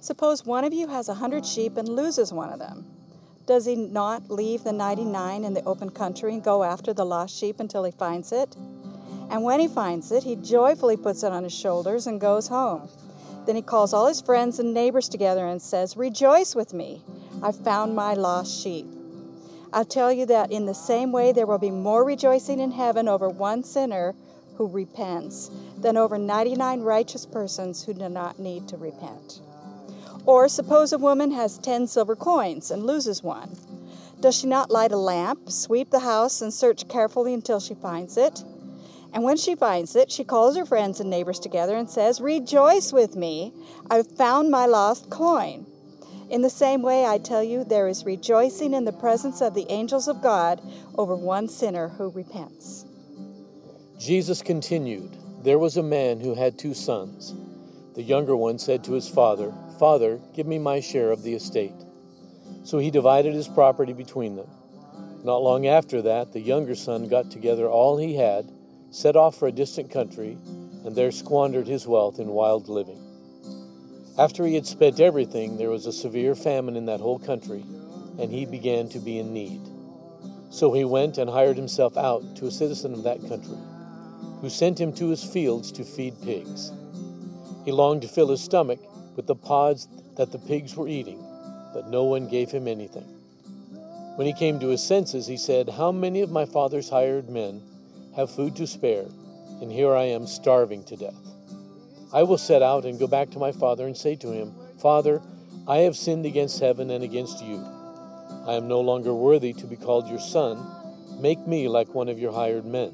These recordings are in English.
Suppose one of you has 100 sheep and loses one of them. Does he not leave the 99 in the open country and go after the lost sheep until he finds it? And when he finds it, he joyfully puts it on his shoulders and goes home. Then he calls all his friends and neighbors together and says, "Rejoice with me, I've found my lost sheep." I tell you that in the same way there will be more rejoicing in heaven over one sinner who repents than over 99 righteous persons who do not need to repent. Or suppose a woman has 10 silver coins and loses one. Does she not light a lamp, sweep the house, and search carefully until she finds it? And when she finds it, she calls her friends and neighbors together and says, "Rejoice with me, I've found my lost coin." In the same way, I tell you, there is rejoicing in the presence of the angels of God over one sinner who repents. Jesus continued, "There was a man who had 2 sons. The younger one said to his father, 'Father, give me my share of the estate.' So he divided his property between them. Not long after that, the younger son got together all he had, set off for a distant country, and there squandered his wealth in wild living. After he had spent everything, there was a severe famine in that whole country, and he began to be in need. So he went and hired himself out to a citizen of that country, who sent him to his fields to feed pigs. He longed to fill his stomach with the pods that the pigs were eating, but no one gave him anything. When he came to his senses, he said, 'How many of my father's hired men have food to spare, and here I am starving to death? I will set out and go back to my father and say to him, Father, I have sinned against heaven and against you. I am no longer worthy to be called your son. Make me like one of your hired men.'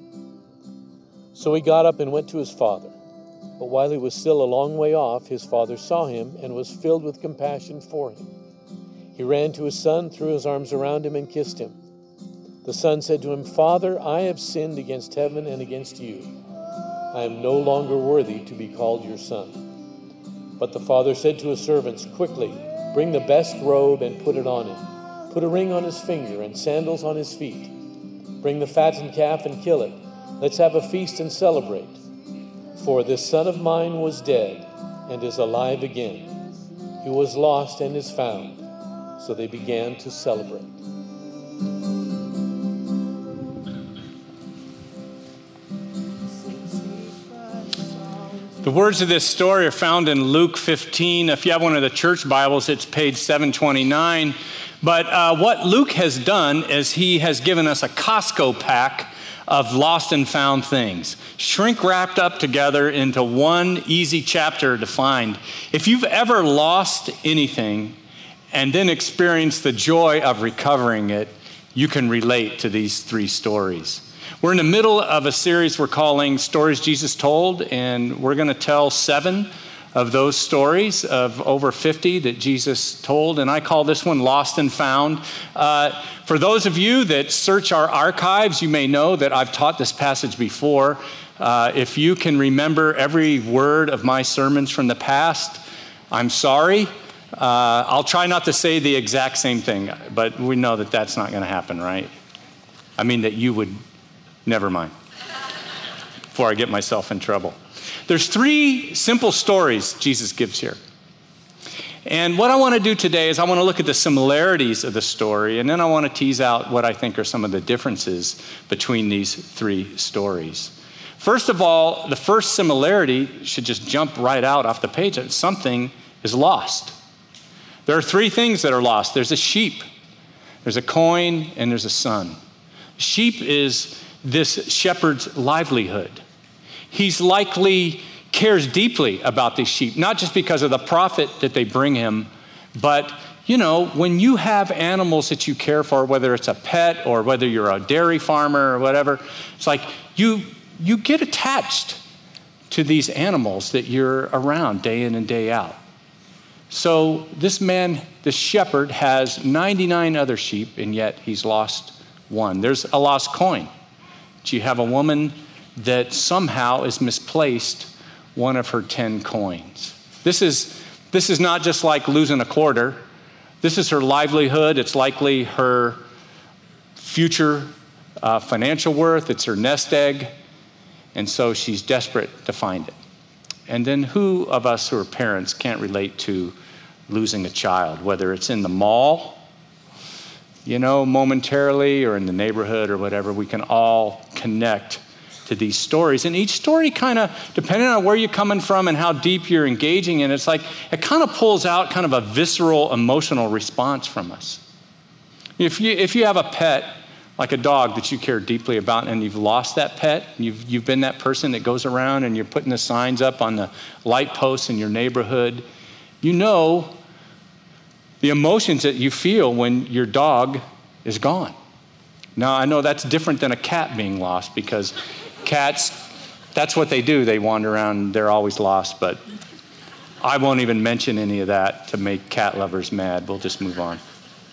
So he got up and went to his father. But while he was still a long way off, his father saw him and was filled with compassion for him. He ran to his son, threw his arms around him, and kissed him. The son said to him, 'Father, I have sinned against heaven and against you. I am no longer worthy to be called your son.' But the father said to his servants, 'Quickly, bring the best robe and put it on him. Put a ring on his finger and sandals on his feet. Bring the fattened calf and kill it. Let's have a feast and celebrate. For this son of mine was dead and is alive again. He was lost and is found.' So they began to celebrate." The words of this story are found in Luke 15. If you have one of the church Bibles, it's page 729. But what Luke has done is he has given us a Costco pack of lost and found things, shrink wrapped up together into one easy chapter to find. If you've ever lost anything and then experienced the joy of recovering it, you can relate to these 3 stories. We're in the middle of a series we're calling Stories Jesus Told, and we're going to tell 7 of those stories of over 50 that Jesus told, and I call this one Lost and Found. For those of you that search our archives, you may know that I've taught this passage before. If you can remember every word of my sermons from the past, I'm sorry. I'll try not to say the exact same thing, but we know that that's not going to happen, right? I mean that you would, never mind, before I get myself in trouble. There's 3 simple stories Jesus gives here. And what I want to do today is I want to look at the similarities of the story, and then I want to tease out what I think are some of the differences between these 3 stories. First of all, the first similarity should just jump right out off the page. Something is lost. There are 3 things that are lost. There's a sheep, there's a coin, and there's a son. Sheep is this shepherd's livelihood. He's likely cares deeply about these sheep, not just because of the profit that they bring him, but, you know, when you have animals that you care for, whether it's a pet or whether you're a dairy farmer or whatever, it's like you get attached to these animals that you're around day in and day out. So this man, this shepherd, has 99 other sheep, and yet he's lost one. There's a lost coin. You have a woman that somehow is misplaced one of her 10 coins. This is not just like losing a quarter. This is her livelihood. It's likely her future financial worth. It's her nest egg. And so she's desperate to find it. And then who of us who are parents can't relate to losing a child, whether it's in the mall, momentarily, or in the neighborhood or whatever. We can all connect to these stories. And each story kind of, depending on where you're coming from and how deep you're engaging in, it's like it kind of pulls out kind of a visceral, emotional response from us. If you have a pet, like a dog that you care deeply about, and you've lost that pet, you've been that person that goes around and you're putting the signs up on the light posts in your neighborhood, the emotions that you feel when your dog is gone. Now, I know that's different than a cat being lost, because cats, that's what they do. They wander around, they're always lost, but I won't even mention any of that to make cat lovers mad. We'll just move on.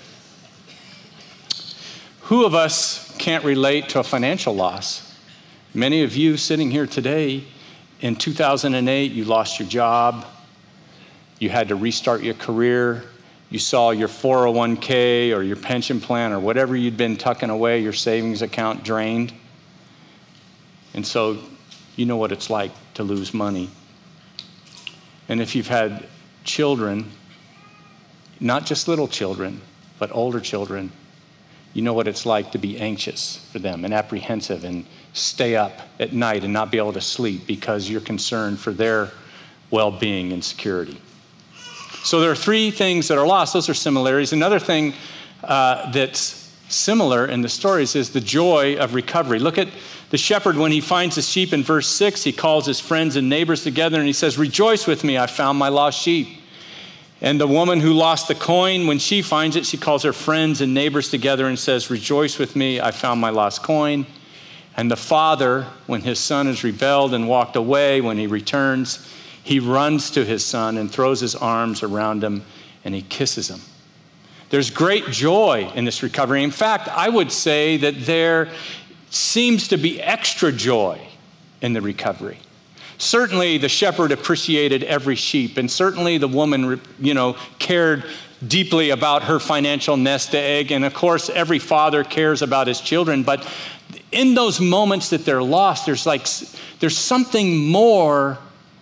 Who of us can't relate to a financial loss? Many of you sitting here today, in 2008, you lost your job. You had to restart your career. You saw your 401k or your pension plan or whatever you'd been tucking away, your savings account drained. And so you know what it's like to lose money. And if you've had children, not just little children, but older children, you know what it's like to be anxious for them and apprehensive and stay up at night and not be able to sleep because you're concerned for their well-being and security. So there are three things that are lost. Those are similarities. Another thing that's similar in the stories is the joy of recovery. Look at the shepherd when he finds his sheep in verse 6. He calls his friends and neighbors together and he says, "Rejoice with me, I found my lost sheep." And the woman who lost the coin, when she finds it, she calls her friends and neighbors together and says, "Rejoice with me, I found my lost coin." And the father, when his son has rebelled and walked away, when he returns, he runs to his son and throws his arms around him and he kisses him. There's great joy in this recovery. In fact, I would say that there seems to be extra joy in the recovery. Certainly the shepherd appreciated every sheep, and certainly the woman, cared deeply about her financial nest egg, and of course every father cares about his children, but in those moments that they're lost, there's something more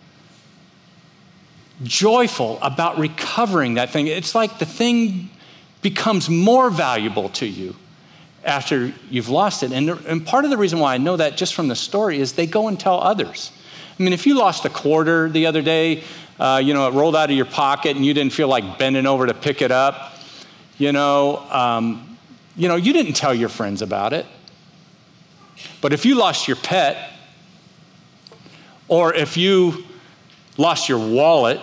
joyful about recovering that thing. It's like the thing becomes more valuable to you after you've lost it. And part of the reason why I know that just from the story is they go and tell others. I mean, if you lost a quarter the other day, it rolled out of your pocket and you didn't feel like bending over to pick it up, you didn't tell your friends about it. But if you lost your pet, or if you lost your wallet,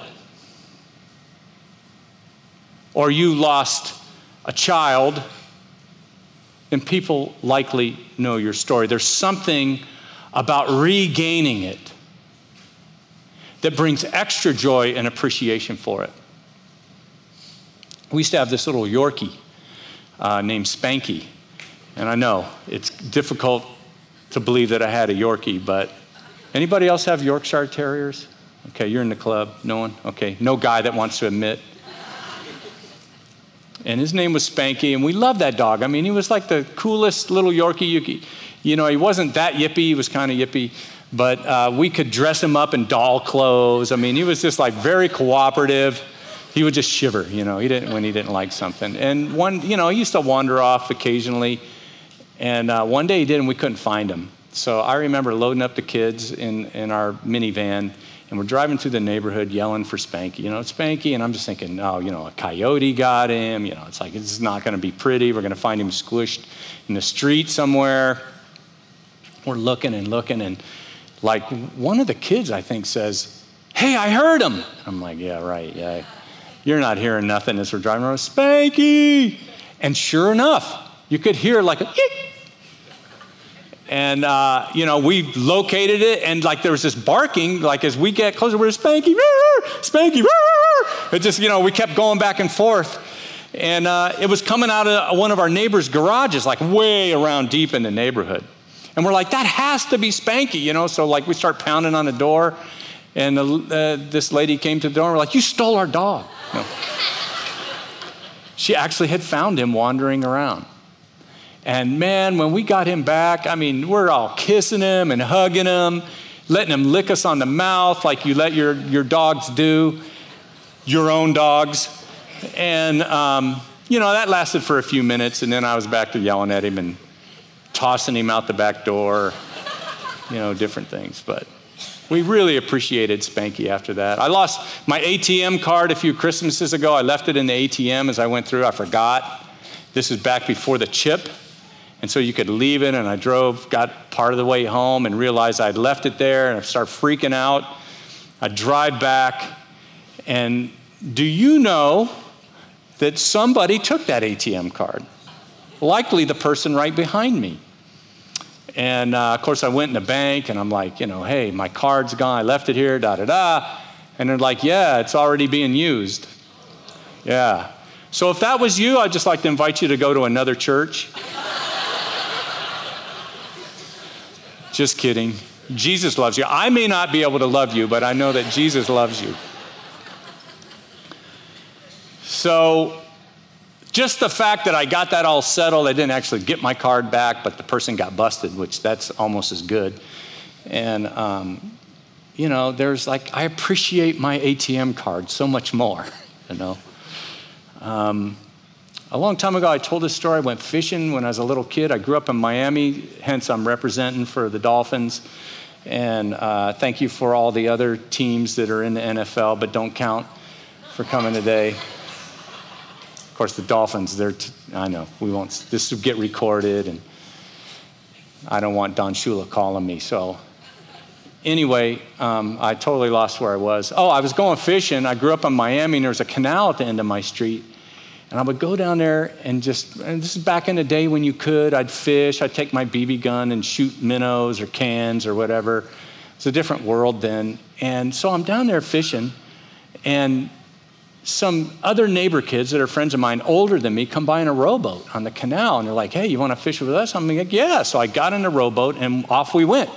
or you lost a child, then people likely know your story. There's something about regaining it that brings extra joy and appreciation for it. We used to have this little Yorkie named Spanky. And I know it's difficult to believe that I had a Yorkie, but anybody else have Yorkshire Terriers? Okay, you're in the club. No one? Okay, no guy that wants to admit. And his name was Spanky, and we loved that dog. I mean, he was like the coolest little Yorkie. He wasn't that yippy. He was kind of yippy. But we could dress him up in doll clothes. I mean, he was just like very cooperative. He would just shiver, when he didn't like something. And he used to wander off occasionally. And one day he did, and we couldn't find him. So I remember loading up the kids in our minivan, and we're driving through the neighborhood yelling for Spanky, Spanky. And I'm just thinking, a coyote got him. It's like, this is not going to be pretty. We're going to find him squished in the street somewhere. We're looking and looking, and like one of the kids, I think, says, "Hey, I heard him." I'm like, "Yeah, right. Yeah, you're not hearing nothing." As we're driving around, "Spanky!" And sure enough, you could hear like a eek. And we located it, and like there was this barking. Like as we get closer, we're Spanky, Spanky. It just we kept going back and forth, and it was coming out of one of our neighbors' garages, like way around deep in the neighborhood. And we're like, that has to be Spanky, So like we start pounding on the door, and this lady came to the door, and we're like, "You stole our dog." She actually had found him wandering around. And man, when we got him back, I mean, we're all kissing him and hugging him, letting him lick us on the mouth like you let your dogs do, your own dogs. And, that lasted for a few minutes, and then I was back to yelling at him and tossing him out the back door, different things. But we really appreciated Spanky after that. I lost my ATM card a few Christmases ago. I left it in the ATM as I went through. I forgot. This is back before the chip. And so you could leave it, and I got part of the way home and realized I'd left it there, and I started freaking out. I drive back, and do you know that somebody took that ATM card? Likely the person right behind me. And of course I went in the bank, and I'm like, hey, my card's gone. I left it here, da-da-da. And they're like, yeah, it's already being used. Yeah. So if that was you, I'd just like to invite you to go to another church. Just kidding. Jesus loves you. I may not be able to love you, but I know that Jesus loves you. So just the fact that I got that all settled, I didn't actually get my card back, but the person got busted, which that's almost as good. And, there's I appreciate my ATM card so much more, A long time ago, I told this story. I went fishing when I was a little kid. I grew up in Miami, hence I'm representing for the Dolphins. And thank you for all the other teams that are in the NFL, but don't count for coming today. Of course, the Dolphins, I know, this will get recorded, and I don't want Don Shula calling me. So anyway, I totally lost where I was. Oh, I was going fishing. I grew up in Miami, and there was a canal at the end of my street. And I would go down there and this is back in the day when you could, I'd fish, I'd take my BB gun and shoot minnows or cans or whatever. It's a different world then. And so I'm down there fishing, and some other neighbor kids that are friends of mine, older than me, come by in a rowboat on the canal, and they're like, hey, you want to fish with us? I'm like, yeah. So I got in a rowboat, and off we went.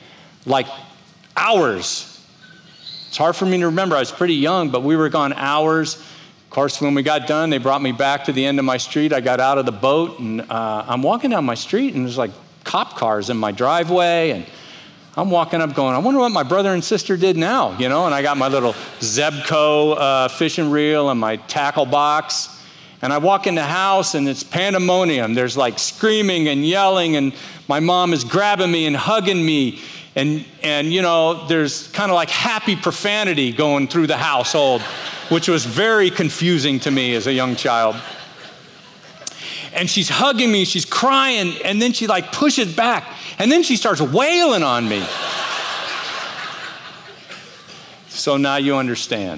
Hours. It's hard for me to remember. I was pretty young, but we were gone hours. Of course, when we got done, they brought me back to the end of my street. I got out of the boat, and I'm walking down my street, and there's cop cars in my driveway, and I'm walking up going, I wonder what my brother and sister did now, and I got my little Zebco fishing reel and my tackle box, and I walk in the house, and it's pandemonium. There's screaming and yelling, and my mom is grabbing me and hugging me, and there's kind of happy profanity going through the household, which was very confusing to me as a young child. And she's hugging me, she's crying, and then she pushes back, and then she starts wailing on me. So now you understand.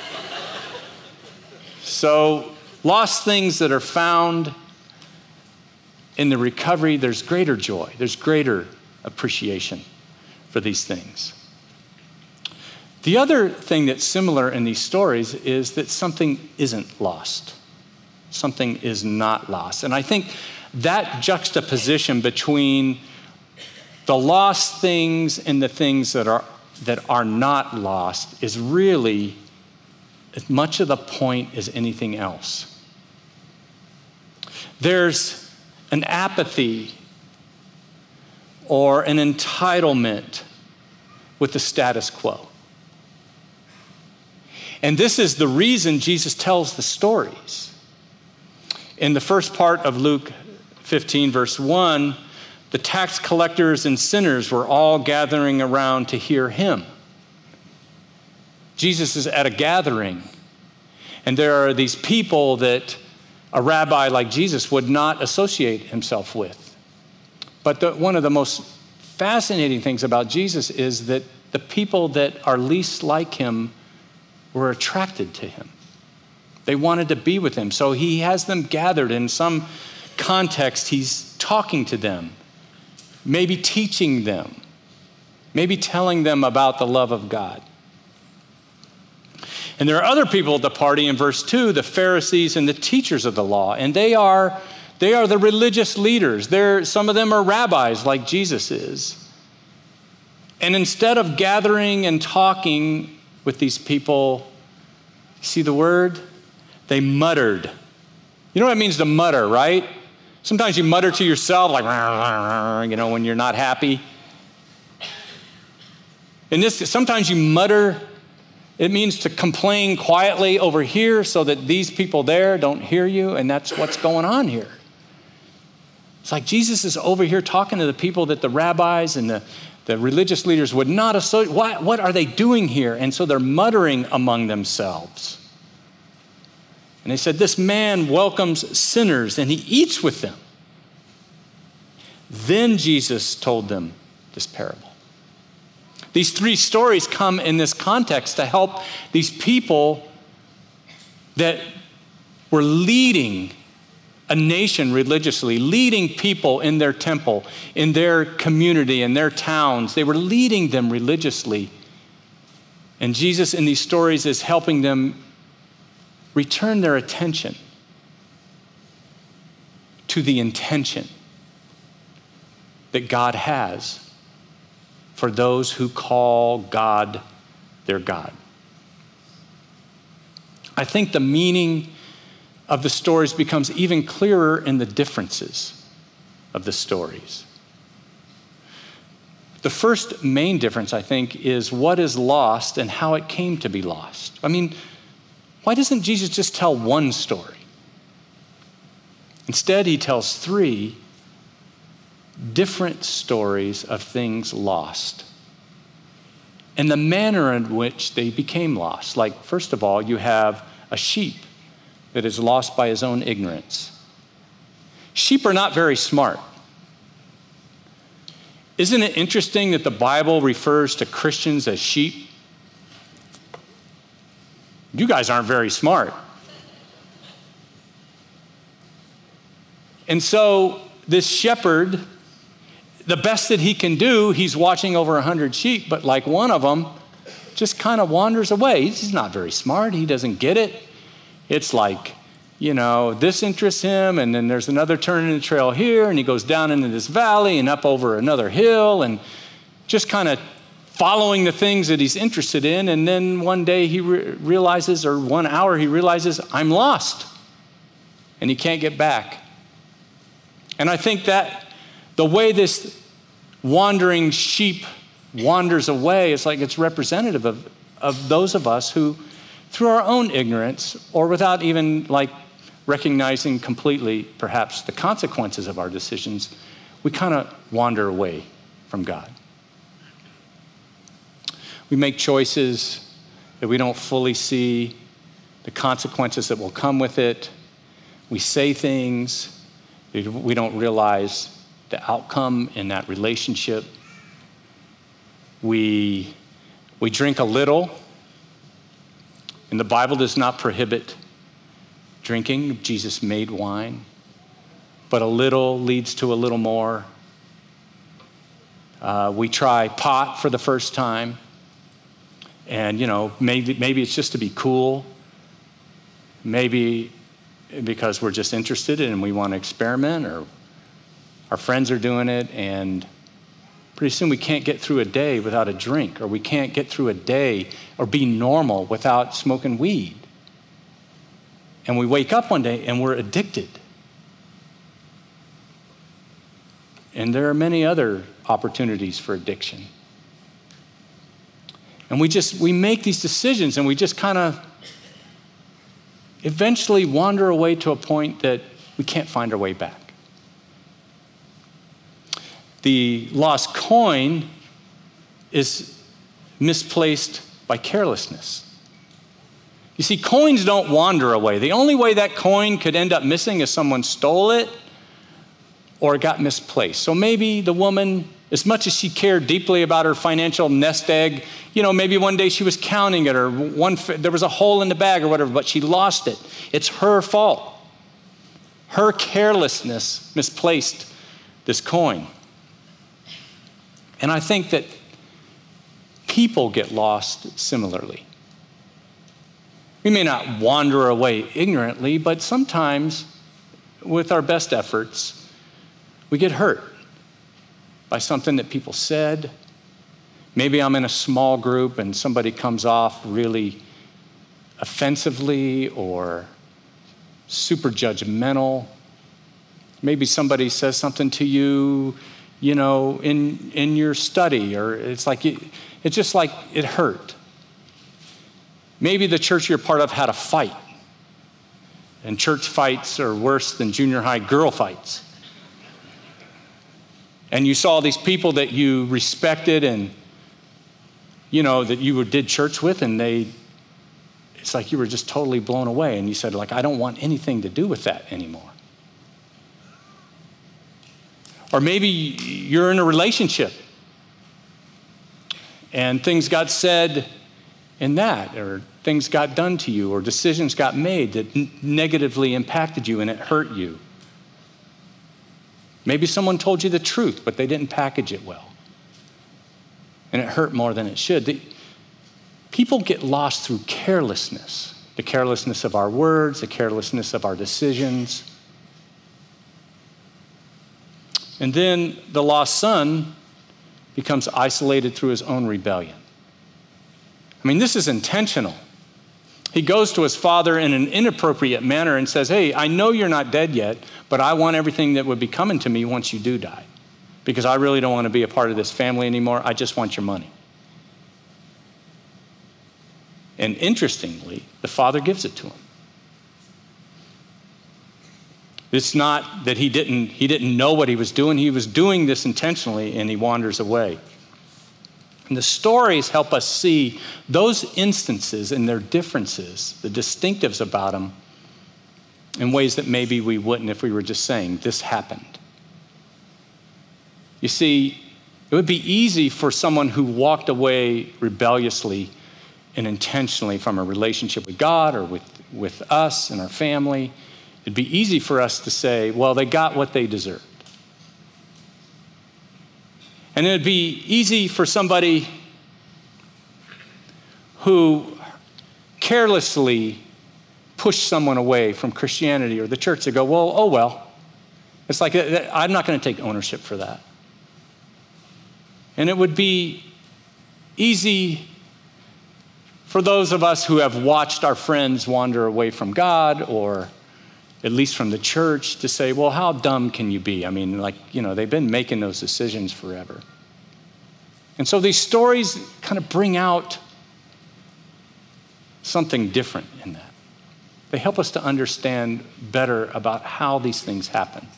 So lost things that are found in the recovery, there's greater joy, there's greater appreciation for these things. The other thing that's similar in these stories is that something isn't lost. Something is not lost. And I think that juxtaposition between the lost things and the things that are not lost is really as much of the point as anything else. There's an apathy or an entitlement with the status quo. And this is the reason Jesus tells the stories. In the first part of Luke 15, verse 1, the tax collectors and sinners were all gathering around to hear him. Jesus is at a gathering, and there are these people that a rabbi like Jesus would not associate himself with. But one of the most fascinating things about Jesus is that the people that are least like him were attracted to him. They wanted to be with him. So he has them gathered in some context. He's talking to them, maybe teaching them, maybe telling them about the love of God. And there are other people at the party in verse 2, the Pharisees and the teachers of the law. And they are the religious leaders. Some of them are rabbis like Jesus is. And instead of gathering and talking with these people, see the word? They muttered. You know what it means to mutter, right? Sometimes you mutter to yourself when you're not happy. And sometimes you mutter It means to complain quietly over here so that these people there don't hear you, and that's what's going on here. It's like Jesus is over here talking to the people that the rabbis and the religious leaders would not associate. What are they doing here? And so they're muttering among themselves. And they said, this man welcomes sinners and he eats with them. Then Jesus told them this parable. These three stories come in this context to help these people that were leading a nation religiously, leading people in their temple, in their community, in their towns. They were leading them religiously. And Jesus in these stories is helping them return their attention to the intention that God has for those who call God their God. I think the meaning of the stories becomes even clearer in the differences of the stories. The first main difference, I think, is what is lost and how it came to be lost. I mean, why doesn't Jesus just tell one story? Instead, he tells three different stories of things lost and the manner in which they became lost. Like, first of all, you have a sheep that is lost by his own ignorance. Sheep are not very smart. Isn't it interesting that the Bible refers to Christians as sheep? You guys aren't very smart. And so this shepherd, the best that he can do, he's watching over 100 sheep, but like one of them just kind of wanders away. He's not very smart. He doesn't get it. It's like, this interests him, and then there's another turn in the trail here, and he goes down into this valley and up over another hill, and just kind of following the things that he's interested in. And then one day he realizes, or 1 hour he realizes, I'm lost, and he can't get back. And I think that the way this wandering sheep wanders away, it's like it's representative of those of us who, through our own ignorance, or without even recognizing completely perhaps the consequences of our decisions, we kind of wander away from God. We make choices that we don't fully see the consequences that will come with it. We say things that we don't realize the outcome in that relationship. We drink a little, and the Bible does not prohibit drinking. Jesus made wine, but a little leads to a little more. We try pot for the first time, and maybe it's just to be cool, maybe because we're just interested and we want to experiment, or our friends are doing it, and pretty soon we can't get through a day without a drink, or we can't get through a day or be normal without smoking weed. And we wake up one day and we're addicted. And there are many other opportunities for addiction. And we make these decisions, and we just kind of eventually wander away to a point that we can't find our way back. The lost coin is misplaced by carelessness. You see, coins don't wander away. The only way that coin could end up missing is someone stole it or it got misplaced. So maybe the woman, as much as she cared deeply about her financial nest egg, maybe one day she was counting it, or there was a hole in the bag or whatever, but she lost it. It's her fault. Her carelessness misplaced this coin. And I think that people get lost similarly. We may not wander away ignorantly, but sometimes with our best efforts, we get hurt by something that people said. Maybe I'm in a small group and somebody comes off really offensively or super judgmental. Maybe somebody says something to you, in your study, or it's just like it hurt. Maybe the church you're part of had a fight. And church fights are worse than junior high girl fights. And you saw these people that you respected and, that you did church with, and it's like you were just totally blown away. And you said, I don't want anything to do with that anymore. Or maybe you're in a relationship and things got said in that, or things got done to you, or decisions got made that negatively impacted you and it hurt you. Maybe someone told you the truth, but they didn't package it well. And it hurt more than it should. People get lost through carelessness. The carelessness of our words, the carelessness of our decisions. And then the lost son becomes isolated through his own rebellion. This is intentional. He goes to his father in an inappropriate manner and says, hey, I know you're not dead yet, but I want everything that would be coming to me once you do die, because I really don't want to be a part of this family anymore. I just want your money. And interestingly, the father gives it to him. It's not that he didn't know what he was doing. He was doing this intentionally, and he wanders away. And the stories help us see those instances and their differences, the distinctives about them, in ways that maybe we wouldn't if we were just saying, this happened. You see, it would be easy for someone who walked away rebelliously and intentionally from a relationship with God or with us and our family. It'd be easy for us to say, well, they got what they deserved. And it'd be easy for somebody who carelessly pushed someone away from Christianity or the church to go, well, oh well. It's like, I'm not going to take ownership for that. And it would be easy for those of us who have watched our friends wander away from God, or at least from the church, to say, well, how dumb can you be? They've been making those decisions forever. And so these stories kind of bring out something different in that. They help us to understand better about how these things happen.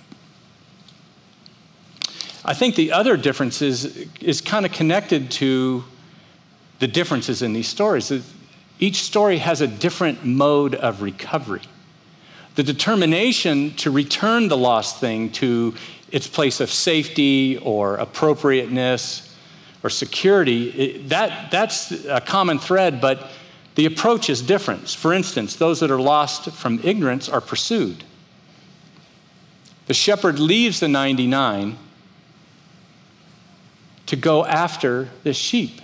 I think the other difference is kind of connected to the differences in these stories. Each story has a different mode of recovery. The determination to return the lost thing to its place of safety or appropriateness or security, that's a common thread, but the approach is different. For instance, those that are lost from ignorance are pursued. The shepherd leaves the 99 to go after the sheep.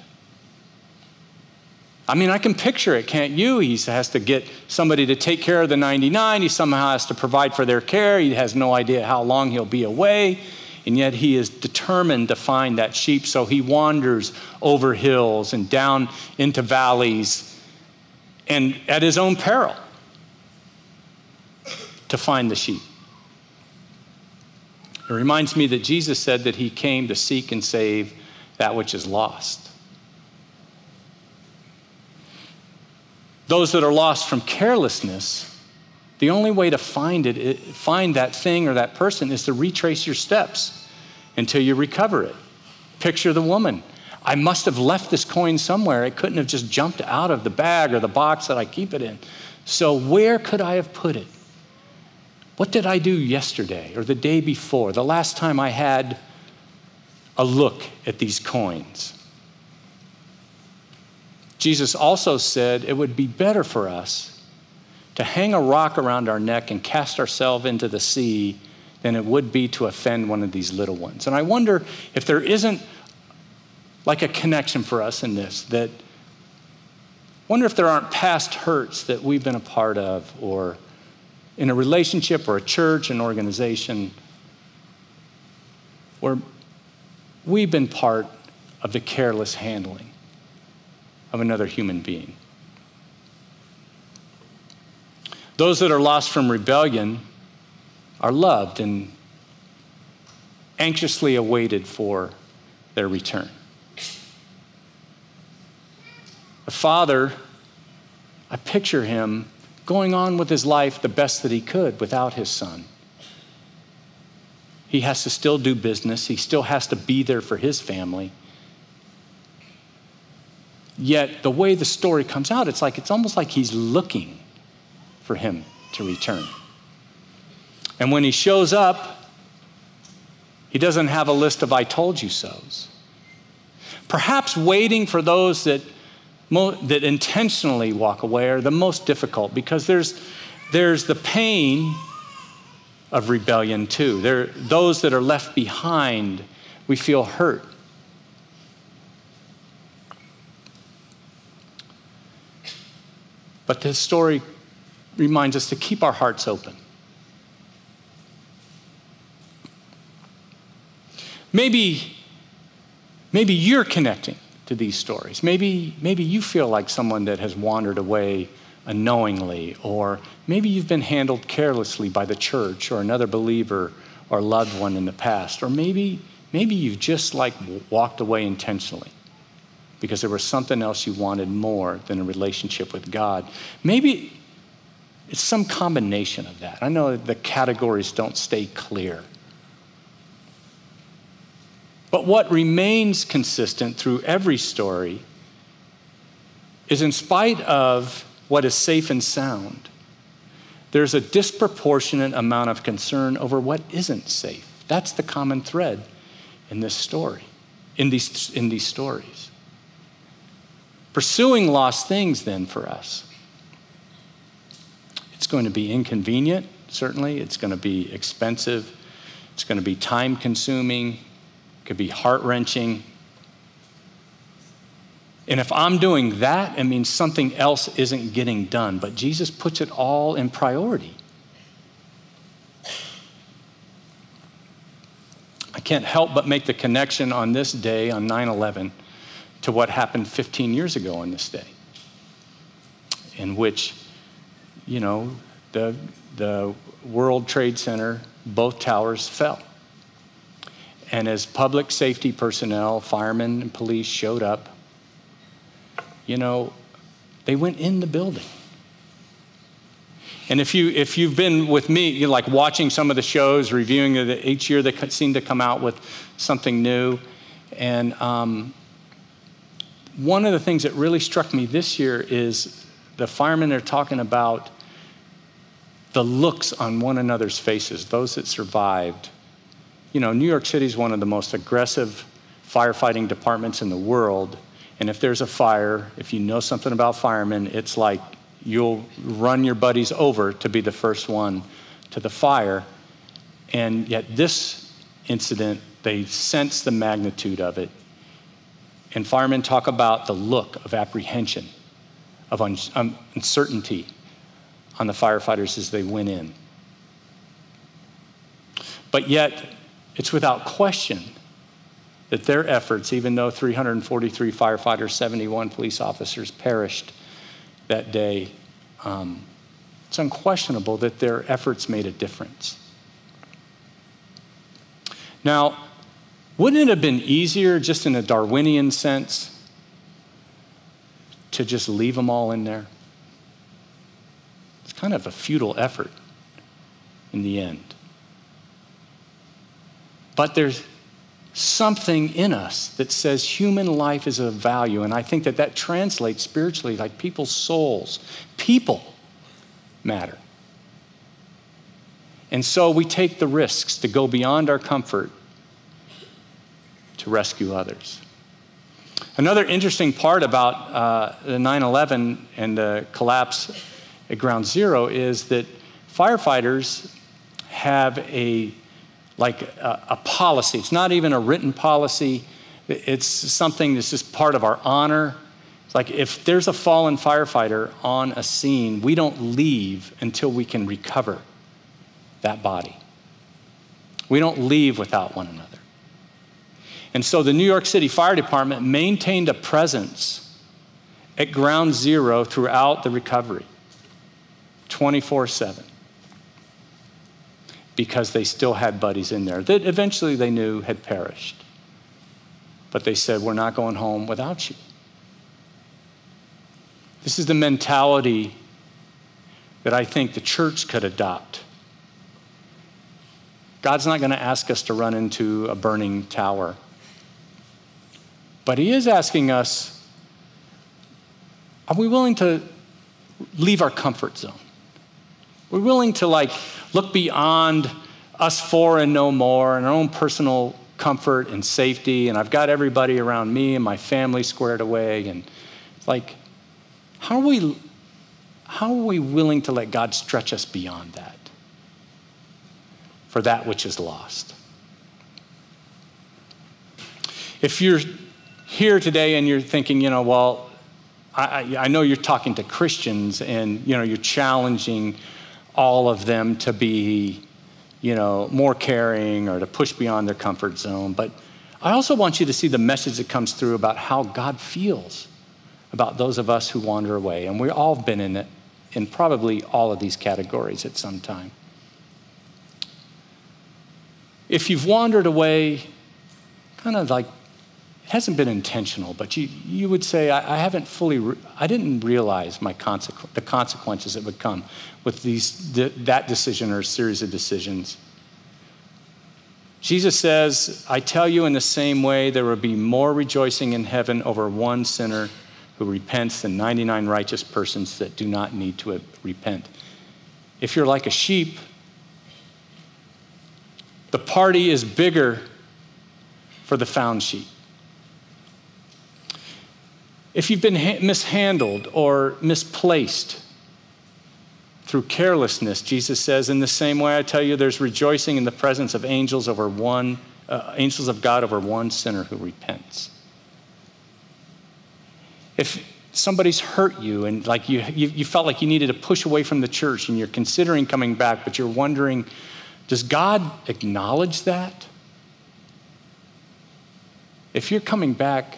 I can picture it, can't you? He has to get somebody to take care of the 99. He somehow has to provide for their care. He has no idea how long he'll be away. And yet he is determined to find that sheep. So he wanders over hills and down into valleys and at his own peril to find the sheep. It reminds me that Jesus said that he came to seek and save that which is lost. Those that are lost from carelessness, the only way to find that thing or that person is to retrace your steps until you recover it. Picture the woman. I must have left this coin somewhere. It couldn't have just jumped out of the bag or the box that I keep it in. So where could I have put it? What did I do yesterday or the day before, the last time I had a look at these coins? Jesus also said it would be better for us to hang a rock around our neck and cast ourselves into the sea than it would be to offend one of these little ones. And I wonder if there isn't like a connection for us in this, that wonder if there aren't past hurts that we've been a part of, or in a relationship or a church, an organization, where we've been part of the careless handling of another human being. Those that are lost from rebellion are loved and anxiously awaited for their return. The father I picture him going on with his life the best that he could without his son. He has to still do business. He still has to be there for his family. Yet the way the story comes out, it's almost like he's looking for him to return. And when he shows up, he doesn't have a list of I told you so's. Perhaps waiting for those that intentionally walk away are the most difficult, because there's the pain of rebellion too. Those that are left behind, we feel hurt. But this story reminds us to keep our hearts open. Maybe you're connecting to these stories. Maybe you feel like someone that has wandered away unknowingly, or maybe you've been handled carelessly by the church or another believer or loved one in the past, or maybe you've just walked away intentionally because there was something else you wanted more than a relationship with God. Maybe it's some combination of that. I know the categories don't stay clear. But what remains consistent through every story is, in spite of what is safe and sound, there's a disproportionate amount of concern over what isn't safe. That's the common thread in this story, in these stories. Pursuing lost things, then, for us, it's going to be inconvenient, certainly. It's going to be expensive. It's going to be time-consuming. It could be heart-wrenching. And if I'm doing that, it means something else isn't getting done. But Jesus puts it all in priority. I can't help but make the connection on this day, on 9/11, to what happened 15 years ago on this day, in which, the World Trade Center, both towers fell. And as public safety personnel, firemen and police showed up, they went in the building. And if you've been with me, watching some of the shows, reviewing it each year, they seem to come out with something new. And one of the things that really struck me this year is the firemen are talking about the looks on one another's faces, those that survived. New York City is one of the most aggressive firefighting departments in the world. And if there's a fire, if you know something about firemen, it's like you'll run your buddies over to be the first one to the fire. And yet this incident, they sense the magnitude of it. And firemen talk about the look of apprehension, of uncertainty on the firefighters as they went in. But yet, it's without question that their efforts, even though 343 firefighters, 71 police officers perished that day, it's unquestionable that their efforts made a difference. Now, wouldn't it have been easier, just in a Darwinian sense, to just leave them all in there? It's kind of a futile effort in the end. But there's something in us that says human life is of value, and I think that translates spiritually, like people's souls. People matter. And so we take the risks to go beyond our comfort to rescue others. Another interesting part about the 9/11 and the collapse at Ground Zero is that firefighters have a policy. It's not even a written policy. It's something that's just part of our honor. It's like if there's a fallen firefighter on a scene, we don't leave until we can recover that body. We don't leave without one another. And so the New York City Fire Department maintained a presence at Ground Zero throughout the recovery, 24/7. Because they still had buddies in there that eventually they knew had perished. But they said, we're not going home without you. This is the mentality that I think the church could adopt. God's not going to ask us to run into a burning tower. But he is asking us, are we willing to leave our comfort zone? We're willing to look beyond us four and no more and our own personal comfort and safety, and I've got everybody around me and my family squared away, and it's like, how are we willing to let God stretch us beyond that for that which is lost? If you're here today and you're thinking, well, I know you're talking to Christians and, you're challenging all of them to be, more caring or to push beyond their comfort zone. But I also want you to see the message that comes through about how God feels about those of us who wander away. And we've all been in it, in probably all of these categories at some time. If you've wandered away, kind of like, it hasn't been intentional, but you would say, I didn't realize the consequences that would come with that decision or a series of decisions. Jesus says, I tell you, in the same way, there will be more rejoicing in heaven over one sinner who repents than 99 righteous persons that do not need to repent. If you're like a sheep, the party is bigger for the found sheep. If you've been mishandled or misplaced through carelessness, Jesus says, in the same way, I tell you, there's rejoicing in the presence of angels of God over one sinner who repents. If somebody's hurt you and you felt like you needed to push away from the church and you're considering coming back, but you're wondering, does God acknowledge that? If you're coming back,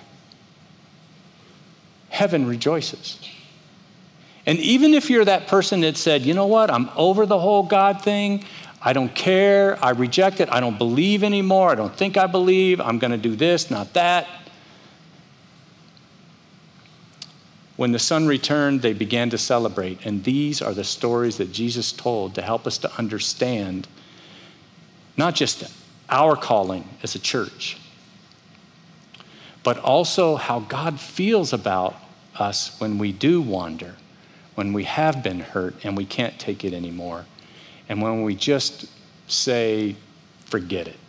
heaven rejoices. And even if you're that person that said, you know what, I'm over the whole God thing, I don't care, I reject it, I don't believe anymore, I don't think I believe, I'm going to do this, not that. When the Son returned, they began to celebrate. And these are the stories that Jesus told to help us to understand not just our calling as a church, but also how God feels about us when we do wander, when we have been hurt and we can't take it anymore, and when we just say, forget it.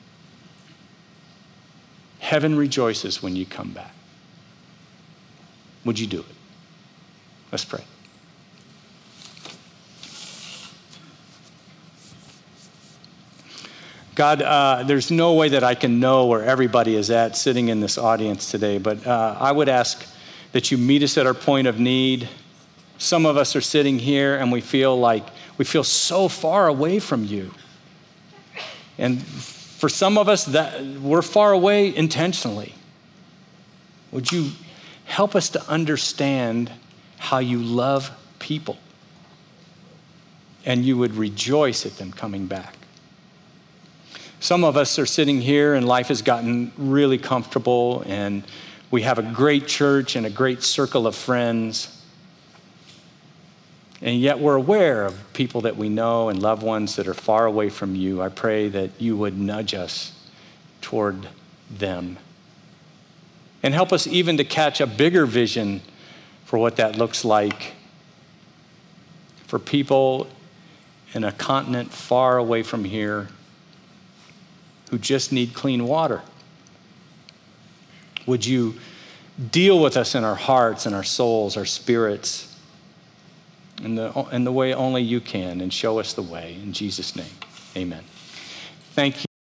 Heaven rejoices when you come back. Would you do it? Let's pray. God, there's no way that I can know where everybody is at sitting in this audience today, but I would ask that you meet us at our point of need. Some of us are sitting here and we feel so far away from you. And for some of us, that we're far away intentionally. Would you help us to understand how you love people and you would rejoice at them coming back? Some of us are sitting here and life has gotten really comfortable and we have a great church and a great circle of friends. And yet we're aware of people that we know and loved ones that are far away from you. I pray that you would nudge us toward them and help us even to catch a bigger vision for what that looks like for people in a continent far away from here who just need clean water. Would you deal with us in our hearts and our souls, our spirits, in the way only you can, and show us the way. In Jesus' name, amen. Thank you.